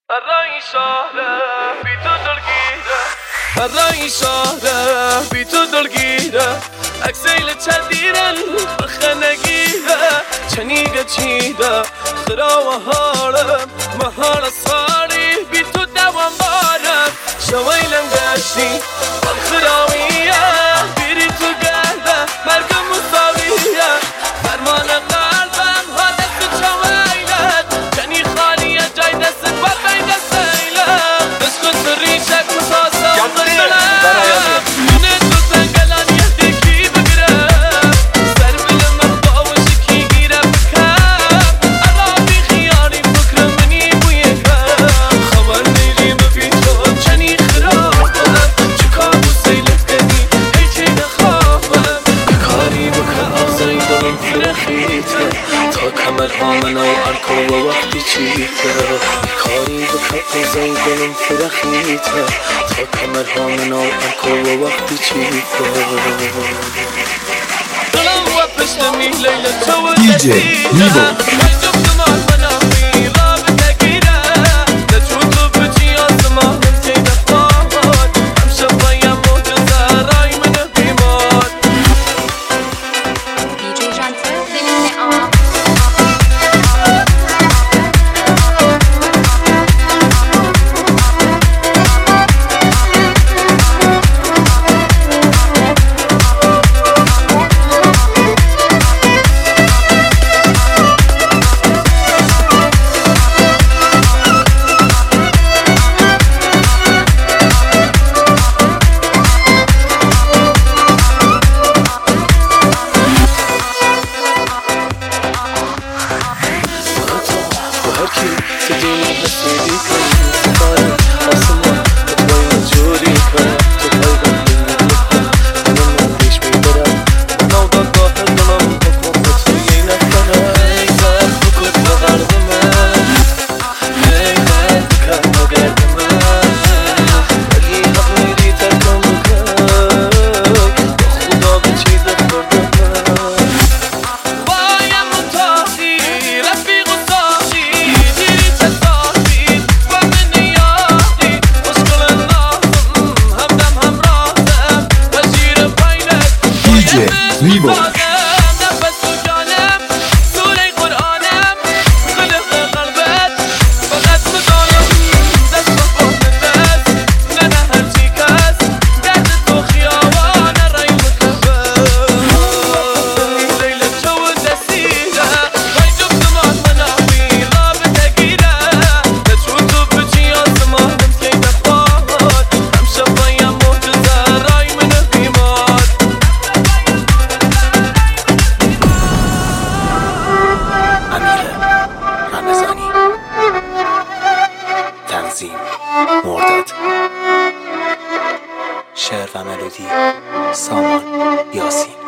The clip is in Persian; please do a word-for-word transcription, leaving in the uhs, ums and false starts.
الرأي شهره بی تو دلگیره الرأی شهره بی تو دلگیره اکسیل چدیرن بخه نگیره چنیگه چیده خرا و حالم محال ساری بی تو دوام بارم شویلم گشتی خراویه بیری تو گرده مرگم مساویه فرمان قلبم حادث تو چویلت جنی خالیه جای دست بر بین دستیلم بسکن سری چک مساسا قرصلم نه تو سنگلان یهدکی بگیرم سر بلم مخبا و شکی گیرم بکم عرابی خیالی فکر منی بویکم خبر نیریم بی تو چنی خرابم چکا بو سیلت کنی هیچی نخوابم کاری بکه آزای دلم فرخیته تا کمر هامنو ارکو و وقتی چیته کاری بکه آزای دلم فرخیته تا کمر هامنو ارکو و وقتی چیته دلم و پشتمی لیل تو و دستیده Vivo. مرداد شعر و ملودی سامان یاسین.